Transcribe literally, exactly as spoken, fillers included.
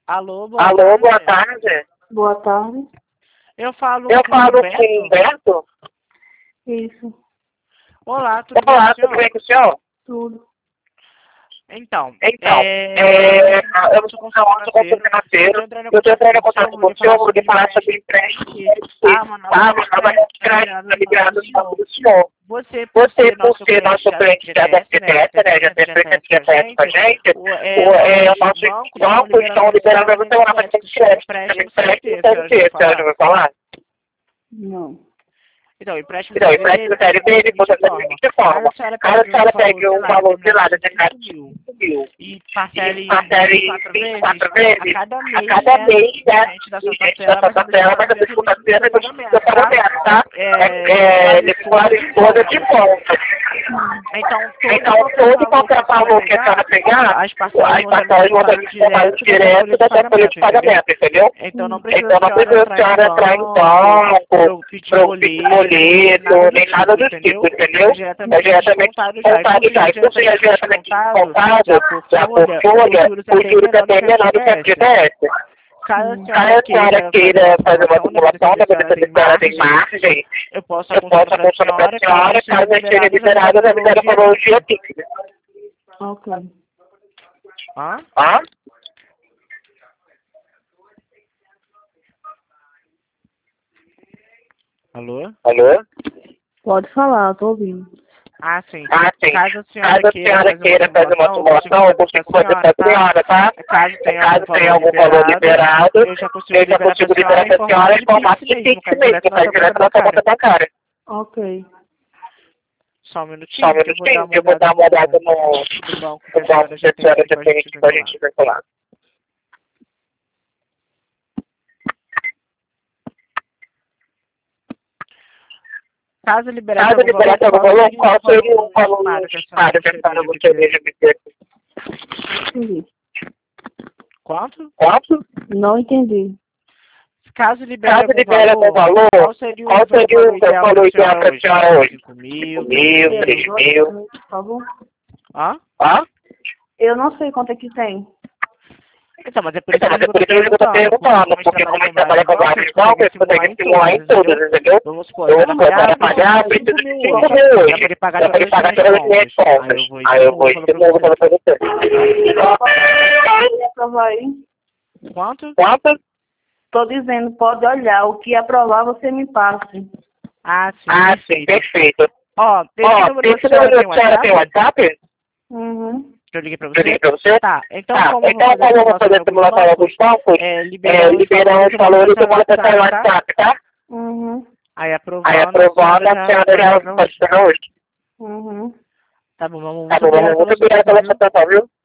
Alô, boa Alô, boa tarde. tarde. Boa tarde. Eu falo Eu com o falo com Humberto. o Humberto. Isso, Olá, tudo Olá, bem, tudo senhor? bem com o senhor? tudo. Então, Então, é, é, eu eu sou sou consultor nosso consultor financeiro. financeiro. Eu tô entrando em Eu estou entrando em contato contato com o com o senhor senhor para para falar sobre empréstimo. empréstimo. Ah, uma nova Ah, uma nova crédito crédito liberada no banco do senhor. Você, por Você, ser por nosso ser cliente nosso já cliente tem já da F G T S, né, já F G T S, tem né, já tem F G T S F G T S com a gente, o, é, o, é, o nossos nosso bancos estão banco estão liberando liberando você você uma uma nova cartão crédito de sem crédito. empréstimo C L T, Empréstimo a senhora já C L T, ouviu a senhora já falar? ouviu falar? Não. Então, o empréstimo Então, o série B, empréstimo ele série B, funciona da ele seguinte funciona da forma. seguinte Caso forma. a senhora Caso a pegue um senhora valor, pegue sei um lá, valor, sei determinado lá, de determinado cinco de mil cinco mil e e parcele em parcele vinte e em quatro vinte e vezes, quatro a vezes, cada a mês, cada né, mês, o né, gerente da o sua gente da cartela sua vai saber cartela vai descontar saber dentro do limite descontar do seu dentro do seu pagamento, tá? pagamento, tá? É, É, declare declare todas as todas de contas. conta. Então, todo e Então, qualquer todo e valor que a qualquer senhora valor que a senhora pegar, pegar, as parcelas as vão ser parcelas vão ser descontadas descontadas direto da sua folha direto de da sua folha pagamento, de entendeu? pagamento, entendeu? Então, não precisa Então, a não senhora precisa a entrar em senhora entrar em banco, banco, pro pedir pro pedir boleto, nem boleto, nada do nem nada tipo, do tipo, entendeu? entendeu? É É diretamente diretamente descontado já. E por descontado já. ser E por ser diretamente diretamente descontado, descontado, já por já por folha, os folha, juros é os bem juros é menor do bem que menor do que a F G T S. F G T S. Caso a Caso senhora a senhora queira fazer uma queira fazer uma simulação, depois simulação, saber se a depois senhora saber tem se a senhora tem margem, margem, eu posso estar eu posso consultando para a apostar para a senhora, caso senhora, esteja caso eu esteja liberado, na liberado, verdade, na pelo dia metodologia fixo. fixa. Ok. Hã? Hã? Alô? Alô? Pode falar, tô ouvindo. Ah, sim. Ah, sim. Caso a Caso senhora a queira senhora fazer uma queira fazer uma simulação, eu consigo simulação, eu fazer para a consigo fazer para senhora, a tá? senhora, tá? Caso tenha algum Caso tenha valor algum valor liberado, liberado, eu já consigo eu já liberar para a consigo liberar senhora em para a formato senhora em de Pix formato de mesmo, Pix cai mesmo, direto na cai sua conta direto na sua conta bancária. bancária. Ok. Só um Só um minutinho que eu vou dar minutinho, uma que eu vou olhada dar uma olhada no, no, no banco que a no banco senhora que já a tem senhora aqui já para a tem gente aqui para a vincular. gente vincular. Caso liberasse Caso algum valor, liberasse algum qual valor, seria qual o seria o valor valor estimado que a senhora estimado que a gostaria senhora de obter? gostaria de obter? Entendi. Quanto? Quanto? Não entendi. Caso libere Caso algum libere algum valor, valor, qual seria qual o seria valor o ideal para a valor ideal senhora para a hoje? senhora hoje? cinco cinco mil, três mil, É, três mil? dois mil? minutos, por favor. Hã? Hã? Eu não sei quanto é que tem. Então, mas é por isso Então, mas mesmo é que eu por tô isso mesmo que eu tô perguntando, porque perguntando, como a gente porque trabalha como a com gente trabalha vários com bancos, a vários gente bancos, consegue a gente simular consegue em simular todas, em entendeu? todas, entendeu? Vamos supor, Eu eu vou quero pagar, para eu preciso pagar, eu de preciso cinco de mil cinco hoje, mil para hoje, poder pagar para todas poder as pagar minhas todas as minhas contas. Aí contas. eu vou e Aí eu vou simulo, e falo para simulo você. para você. Pode aprovar aí? Quanto? Quanto? Tô dizendo, pode olhar. O que aprovar, você me passe. Ah, sim, Ah, sim, perfeito. perfeito. Ó, esse Ó, número da esse senhora número tem da senhora tem WhatsApp? WhatsApp? Uhum. Que eu liguei pra Eu liguei você? para você? Tá, então Tá, como eu vou então fazer a como eu vou simulação fazer em a alguns simulação em bancos, alguns bancos, é, é, liberando os liberando valores, os eu mando pra valores, eu senhora no mando para o WhatsApp, tá? WhatsApp, tá? Uhum. Aí Aí aprovando, a aprovando, senhora a já senhora pode já pagar pode hoje. pagar hoje. Uhum. Tá bom, vamos. Tá Muito bom, obrigado vamos. Muito pela sua obrigado atenção, pela sua viu? atenção, viu?